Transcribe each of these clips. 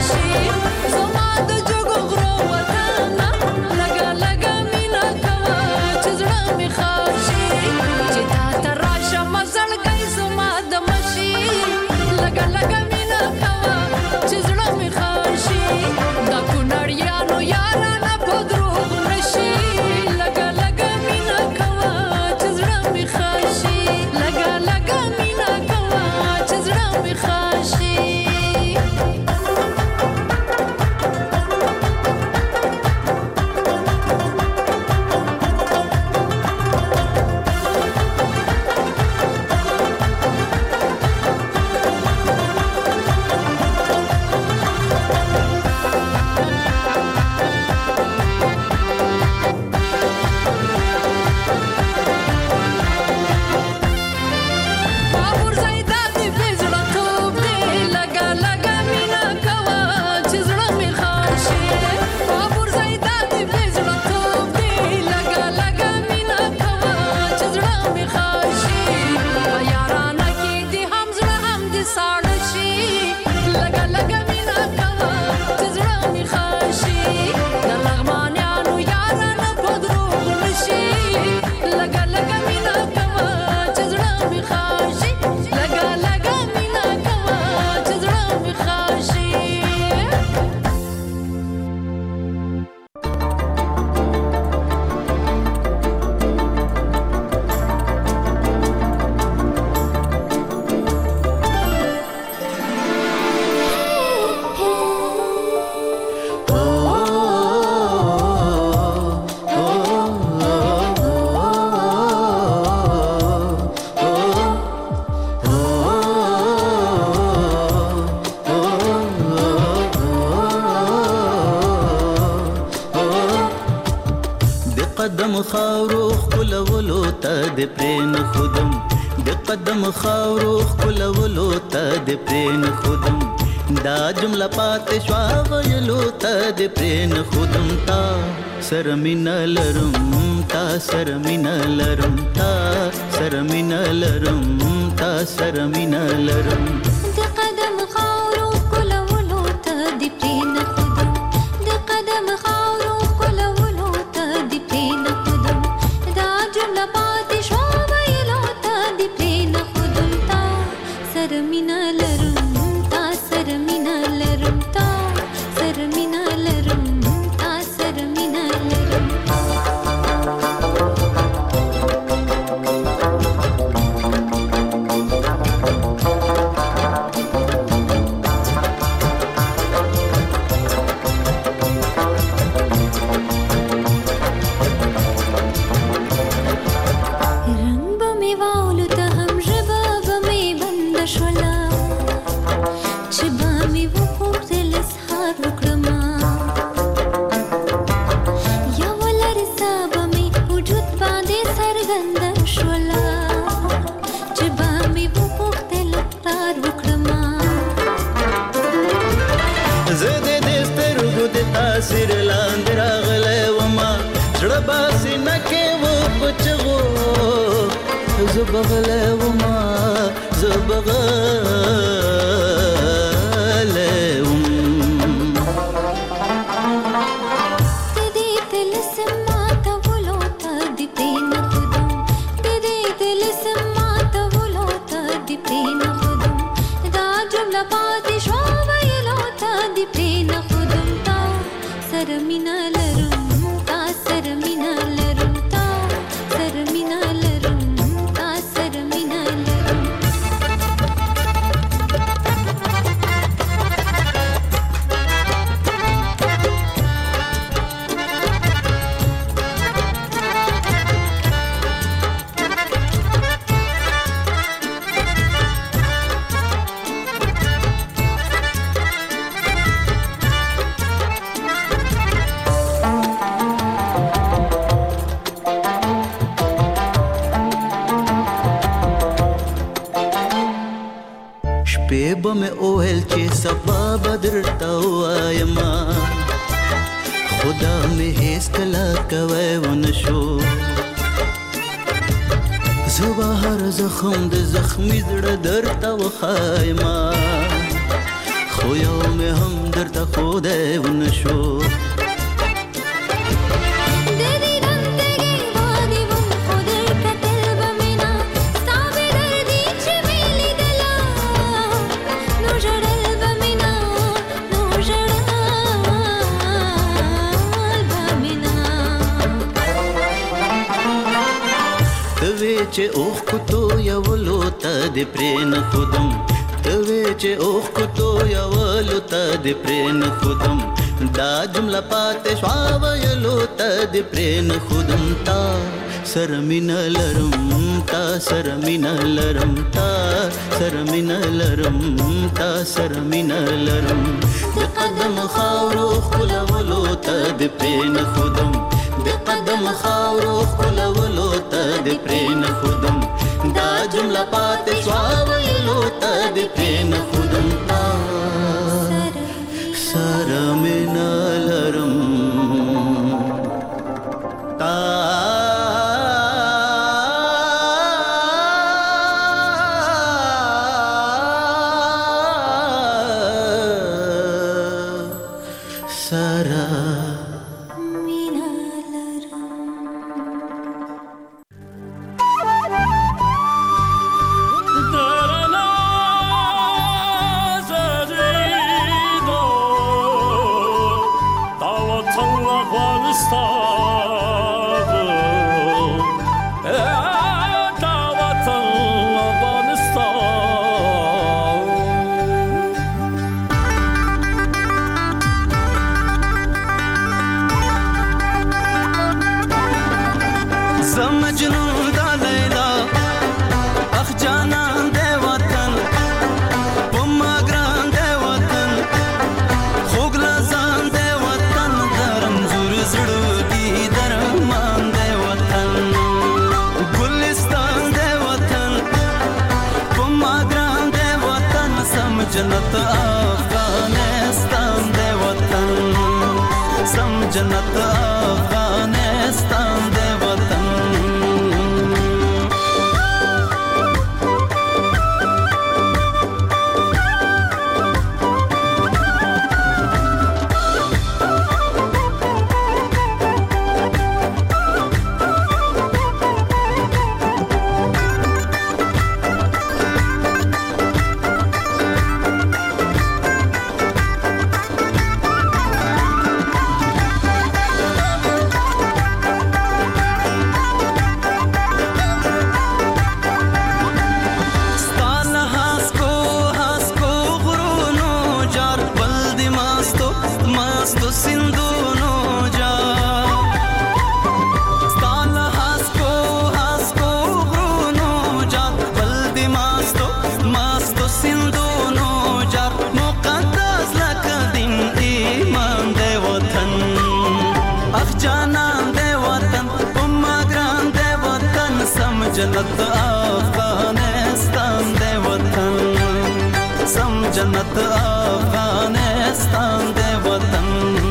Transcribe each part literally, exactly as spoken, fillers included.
قدم خاورو خلولو ته د پرین خودم د قدم خاورو خلولو ته د پرین خودم دا جمله پات شوا ویلو ته د پرین خودم تا سرمین لرم تا سرمین لرم تا سرمین لرم تا سرمین لرم د قدم خاورو خلولو ته د پرین خودم د قدم خاورو خلولو ته د پرین خودم دا جمله پات شوا ویلو ته د پرین خودم تا سرمین لرم تا سرمین لرم تا سرمین لرم تا سرمین لرم سر لاند راغلی وما زړه باسي نکې و په چغو زه بغلی وما زه بغلی وم د دې طلسم ماتولو ته د پرې نه ښودم د دې طلسم ماتولو ته د پرې نه ښودم دا جمله پاتې شوه ویلو ته د پرې نه ښودم تا سرمینه لرم تا سرمینه لرم تا سرمینه لرم تا سرمینه لرم به مې اوهل چې سبا بدر ته وایما خدا مې هیڅ کله کوی ونه شو زه به هر زخم د زخمي زړه درته وښایما خو یو مې هم د درته خدای ونشو چې اوخ کو تو یولو ته د پرین خودم توی چې اوخ کو تو یولو ته د پرین خودم دا جمله پاتې شوا ویلو ته د پرین خودم تا سر مين لرم تا سر مين لرم تا سر مين لرم تا سر مين لرم د قدم خاورو خلولو ته د پرین خودم د قدم خاورو خلولو ته د پرین خودم دا جمله پاتې شوا ویلو ته د پرین خودم تا سر مين لرم تا سرا जन्नत अफगानिस्तान दे वतन सम जन्नत अफगानिस्तान दे वतन जन्नत अफगानिस्तान दे वतन सम जन्नत अफगानिस्तान दे वतन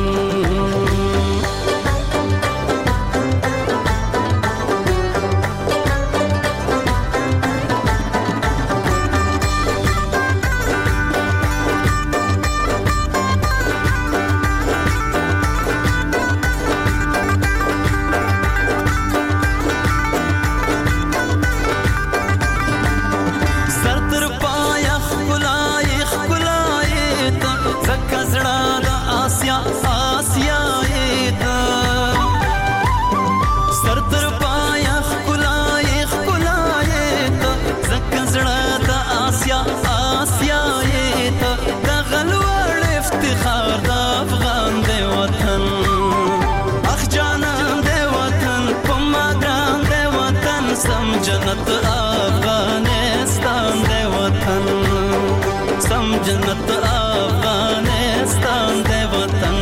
जन्नत अफगानिस्तान दे वतन सम जन्नत अफगानिस्तान दे वतन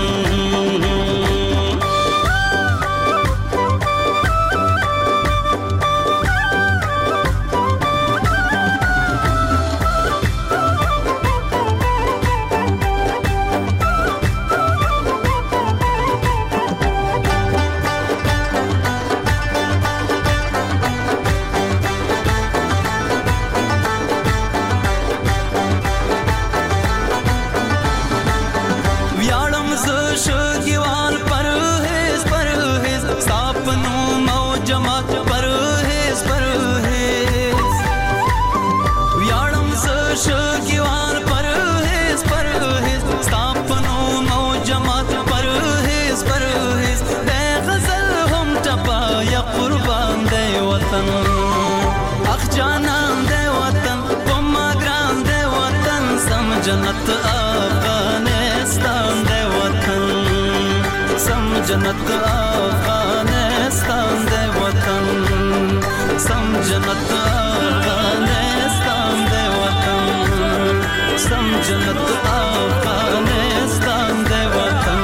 جنت افغانستان دی وطن سم جنت افغانستان دی وطن سم جنت افغانستان دی وطن سم جنت افغانستان دی وطن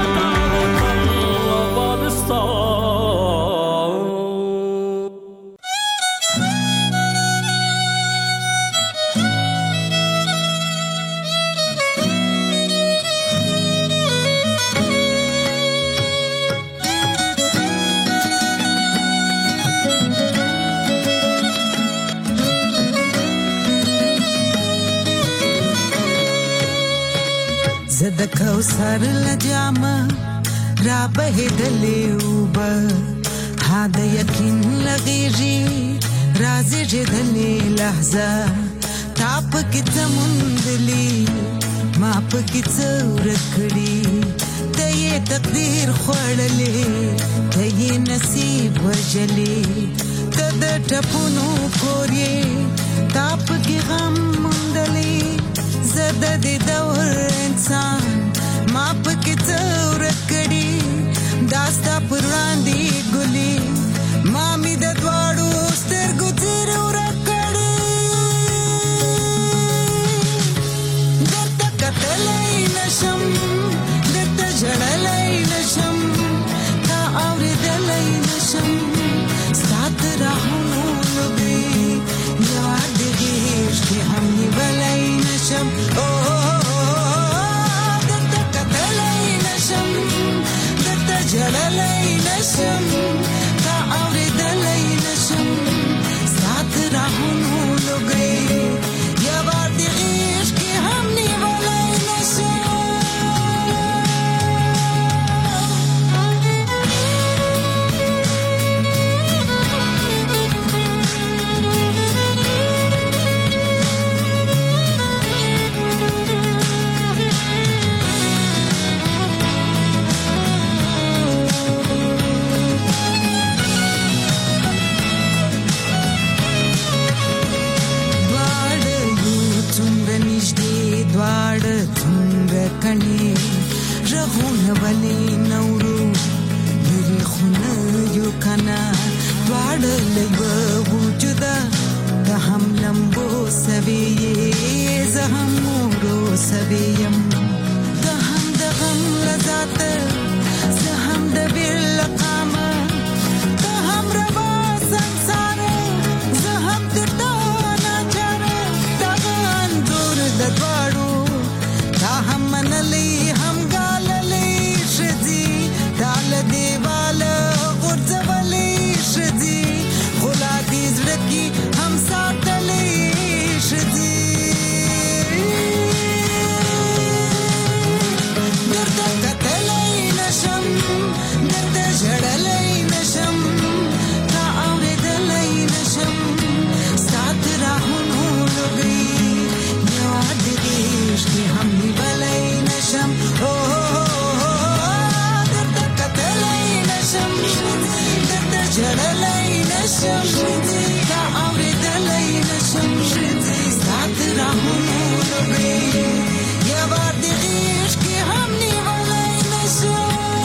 زد کوثر لجامه را بهدلې اوبه ها د یقین لغېږي رازېږېدلې لحظه تا پکې څه موندلي ما پکې څه ورک کړي ته یې تقدیر خوړلې ته یې نصیب وژلې ته د ټپونو کور یې تا پکې غم موندلې زه د دې دور انسان ما پکې څه ورک کړي دا ستا پر وړاندې ګلي ما مې د دواړو سترګو څیرې ورک کړي درته کتلی نشم درته ژړلی نشم تا اورېدلی نشم ستا د راهونو لوګي یوه د غېږ کې هم نیولی نشم جللی نشم تا اوریدلی نشم سات راهونو لوګي یا بار دی غیش کی هم نیولی نشم رغونه ولې نورو لري خونه یو کنه دواړه له یوه وجوده ته هم لمبو سوې یې زه هم مورو سوې یم ته هم د غم له ذاته زه هم د بېل له قامه ته هم روا سنګساره زه هم د تا ناچاره دغه انځور د دواړو تا هم منلی هم ګاللی ښځي تا له دیواله غورځولی ښځي خو لا دې زړه کې هم ساتلی ښځي درته کتلی نشم درته ژړلی نشم تا اورېدلی نشم ستا د راهونو لوګي یوه د غېږ کې هم نیولی نشم درته کتلی نشم درته ژړلی نشم تا اورېدلی نشم ستا د راهونو لوګي یوه د غېږ کې هم نیولی نشم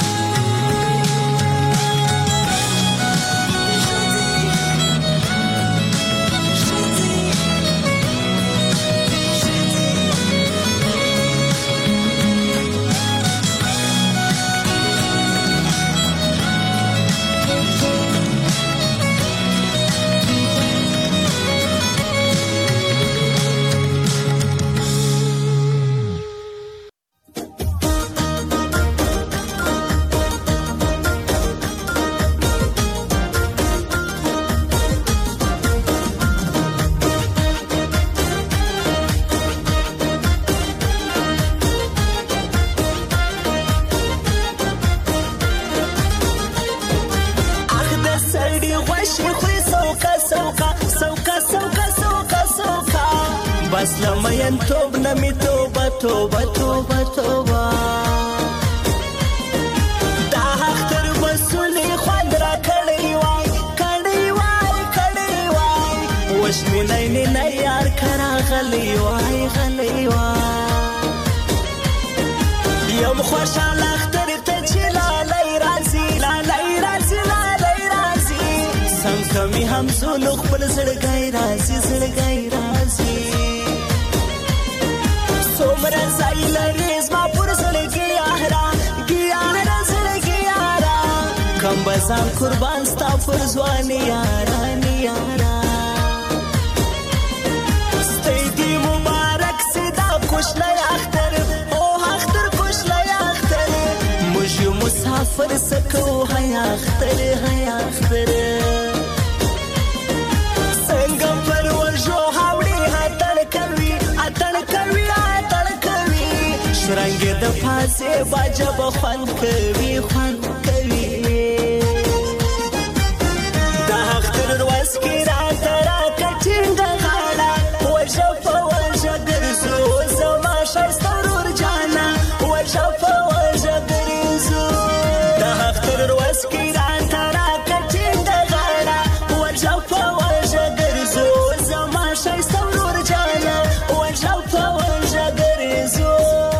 بس لمین توب نمی توبه توبه توبه توبه دا اختر بسولی خوند را کڑی وای کڑی وای کڑی وای وش می نینی نیار کرا غلی وای غلی وای کوم خوشحاله اختر ته چې لالی راځي لالی راځي لالی راځي څنګه مې هم زولو خپل زړګی راځي زړګی راځي څومره ځای لرې زما پر زړه ګیاره ګیاره زړه ګیاره کم به ځان قربان ستا پر ځوانې یارانې یاره ستی دې مبارک سي دا کوچنی اختر او اختر کوچنی اختر موږ یو مسافر څه کوو هی اختر هی اختر څنګه پر وژو هاوړې اتڼ کوي اتڼ کوي اتڼ کوي شرنګې د پاسې باجه به خوند کوي خوند کوي د اختر ورځ کې راته راکړه ټینګه غاړه وژه په وژه ګرځو زما ښایسته ورور جانه وژه په وژه ګرځو د اختر ورځ کې راته راکړه ټینګه غاړه وژه په وژه ګرځو زما ښایسته ورور جانه وژه په وژه ګرځو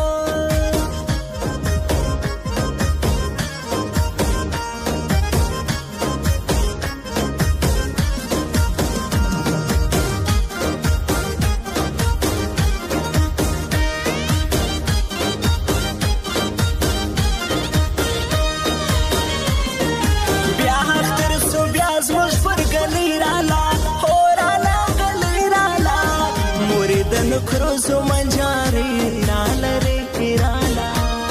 کروزو منجاري رالري رالا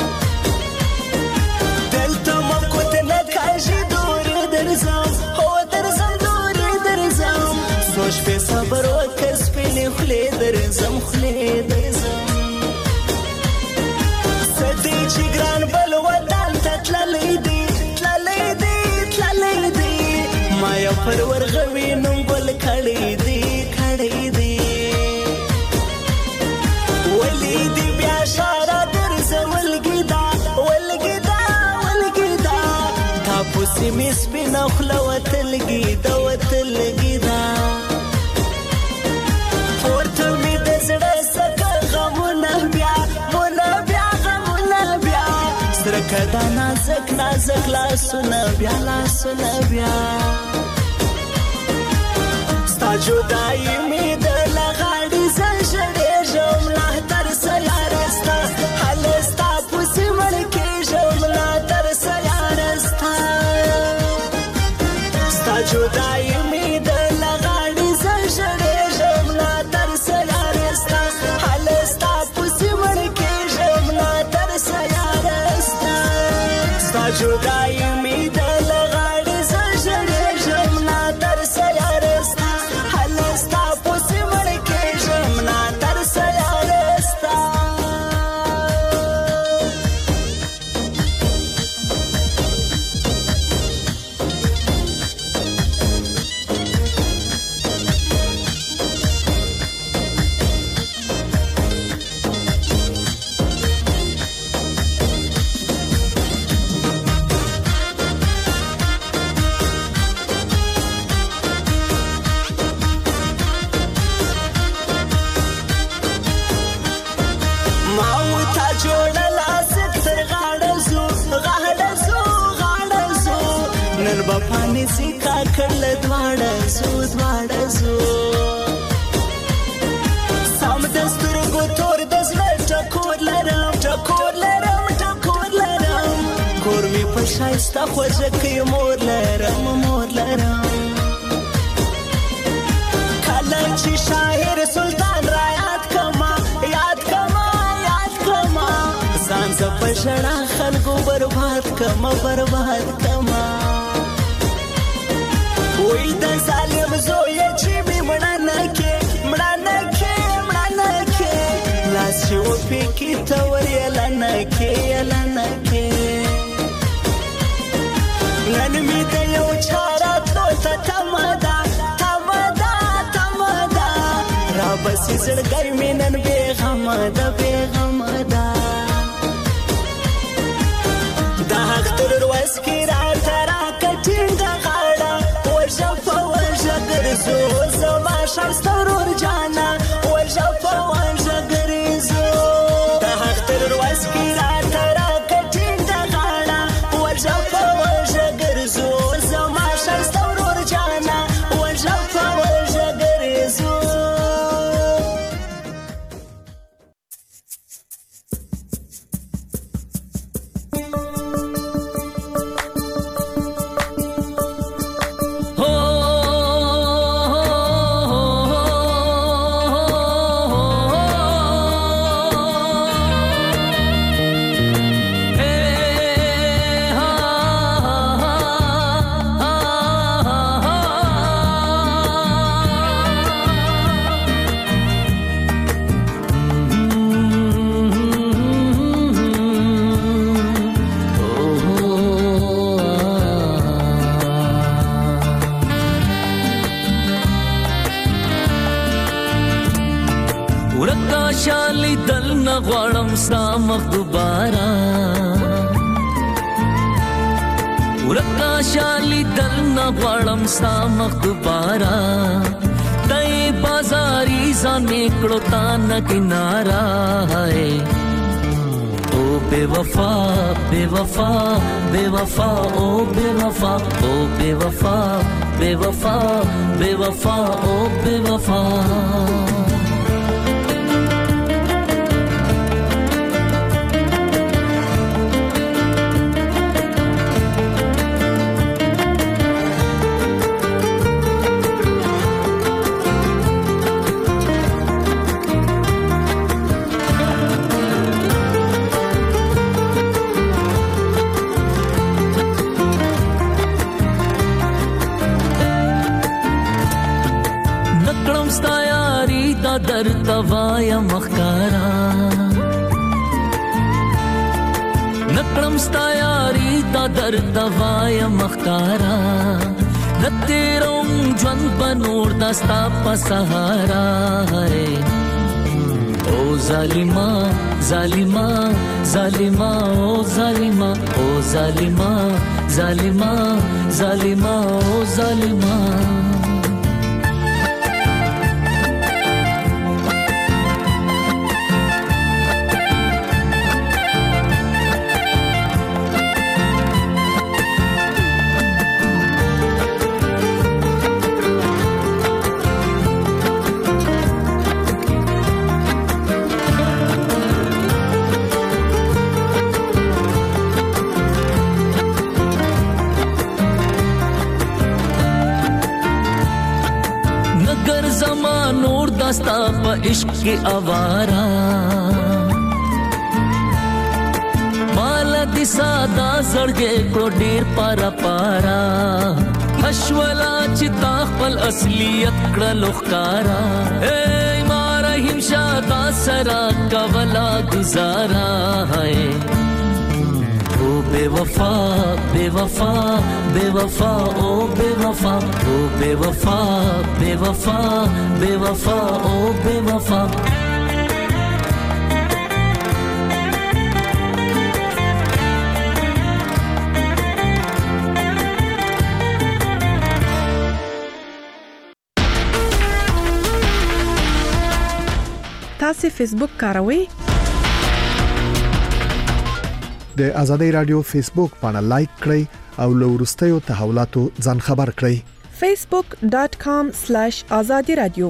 دلته مکوت نه کاږي دور درځم هو درځم دور درځم سوچ په صبر وکړ سپینې خولې درځم خولې درځم سدې چې ګران بل وطن ته تللی دی تللی دی تللی دی ما یې پر ورغوي نوم ګل کړی دی کړی دی ولی دی بیا شارا درزه ولګیدا ولګیدا ولګیدا تا پوسی می سپینه خوله وتلګیدا وتلګیدا پورته می د زړه څخه غمونه بیا مونه بیا غمونه بیا سرکه دا نازک نازک لاسونه بیا لاسونه بیا ستا جدایي می د لغاړې زه ژړېږم لا تر سیاره ستا هله ستا پسې مړ کېږم لا تر سیاره ستا ستا جدایي مې د لغاړې زه ژړېږم لا تر سیاره ستا هله ستا پسې مړ کېږم لا تر سیاره ستا ستا جدایي مې د لغاړې زه ژړېږم لا تر سیاره ستا هله ستا پسې مړ کېږم لا تر سیاره ستا نن با پانی سیکا کړل دواړه زو دواړه زو سم د سترګو تور د زړه ټکور لرم ټکور لرم ټکور لرم کور مې په ښایسته خوږه کې مور لرم مور لرم کله چې شاعر سلطان را یاد کما یاد کما یاد کما ځان زه په ژړا خلکو برباد کما برباد کما وای د ظالم زویه چې مې مړه نه کې مړه نه کې مړه نه کې لاس چې وپېکي ته ور یله نه کې یله نه کې نن مې د یو چا راتلو ته تمه ده تمه ده تمه ده رابسې زړګی مې نن بېغمه ده بېغمه ده د اختر ورځ کې راته راکړه ټینګه غاړه وژه په وژه ګرځو زما ښایسته ورور جانه وژه په وژه ګرځو د اختر ورځ کې راته راکړه ستا مخ دوباره ورکا شالی دل نه غواړم ستا مخ دوباره دای بازاري ځان نکړو تا نه کنارا ہے او بے وفا بے وفا بے وفا او بے وفا او بے وفا بے وفا بے وفا او بے وفا در توایا مخکارا نکرم ستا یاری دا در توایا مخکارا نتیرم جوان بنور دا ستا پا سہارا ہے او ظالما ظالما ظالما او ظالما او ظالما ظالما ظالما او ظالما داستا پا عشق کی آوارا مالا دی سادا زرگے کو ڈیر پارا پارا حشولا چتا خپل اصلیت کڑلو خکارا اے مارا ہمشادا سرا کولا گزارا ہے او بے وفا بے وفا بے وفا او بے وفا او بے وفا بے وفا بے وفا او بے وفا تاسو فیسبوک کاروئ؟ د آزادۍ رادیو فیسبوک باندې لایک کړئ او له وروستیو تحولاتو ځان خبر کړئ. facebook dot com slash azadi radio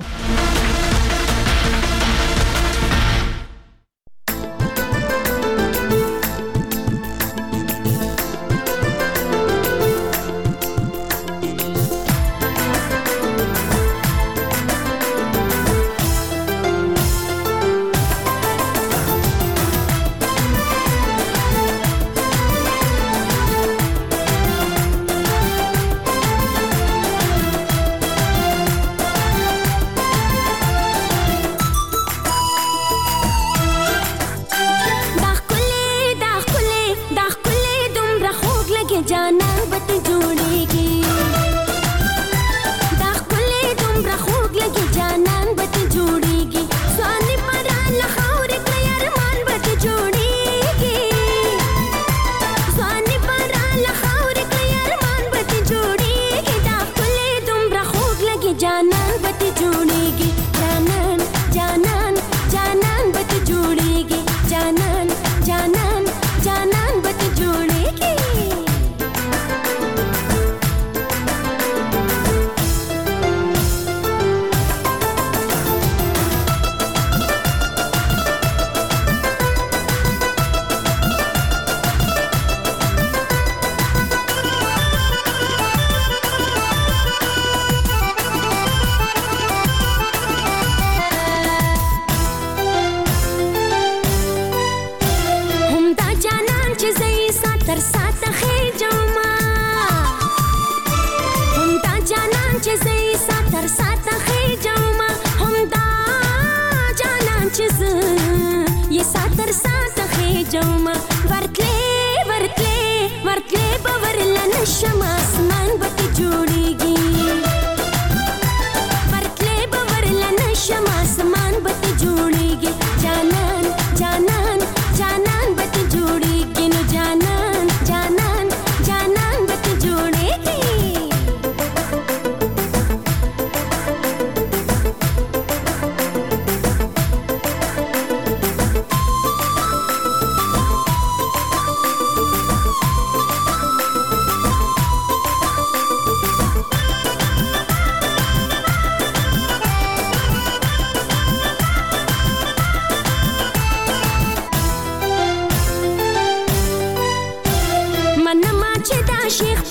عاشق